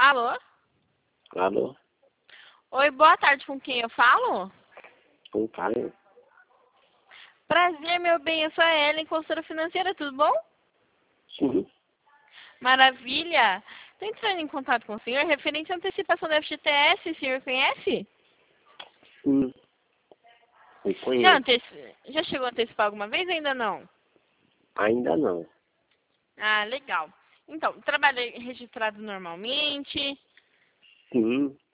Alô? Alô? Oi, boa tarde, com quem eu falo? Com Caio? Prazer, meu bem, eu sou a Ellen, consultora financeira, tudo bom? Sim. Maravilha! Estou entrando em contato com o senhor referente à antecipação do FGTS, o senhor conhece? Sim. Eu Já, conheço. já chegou a antecipar alguma vez ou ainda não? Ainda não. Ah, legal. Então, trabalho registrado normalmente? Sim.